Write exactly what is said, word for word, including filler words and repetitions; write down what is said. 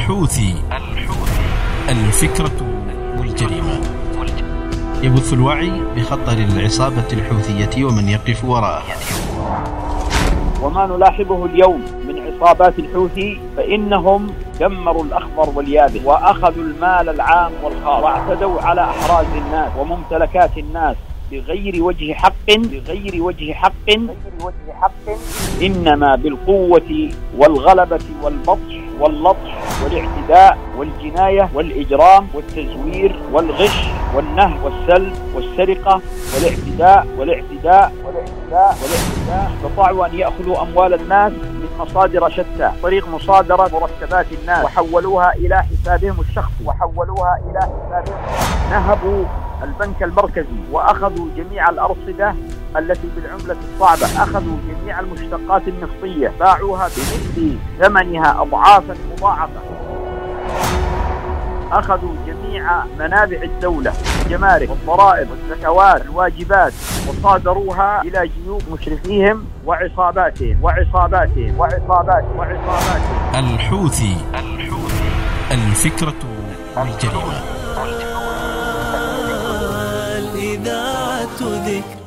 الحوثي الفكرة والجريمة. يبث الوعي بخطر العصابة الحوثية ومن يقف وراءها. وما نلاحظه اليوم من عصابات الحوثي فإنهم دمروا الأخضر واليابس وأخذوا المال العام والخاص واعتدوا على أحراز الناس وممتلكات الناس بغير وجه حق بغير وجه حق بغير وجه حق إنما بالقوة والغلبة والبطش واللطش والاعتداء والجناية والإجرام والتزوير والغش والنهب والسلب والسرقة والاعتداء والاعتداء والاعتداء والاعتداء. استطاعوا أن يأخذوا أموال الناس من مصادر شتى طريق مصادرة مرتبات الناس وحولوها إلى حسابهم الشخصي وحولوها إلى حسابهم. نهبوا البنك المركزي وأخذوا جميع الأرصدة التي بالعملة الصعبة، أخذوا جميع المشتقات النفطية باعوها بمثل ثمنها أضعافا مضاعفة، أخذوا جميع منابع الدولة الجمارك والضرائب والزكوات الواجبات وصادروها إلى جيوب مشرفيهم وعصاباتهم وعصاباتهم وعصاباتهم وعصاباتهم. الحوثي الفكرة والجريمة. الإذاعة ذكر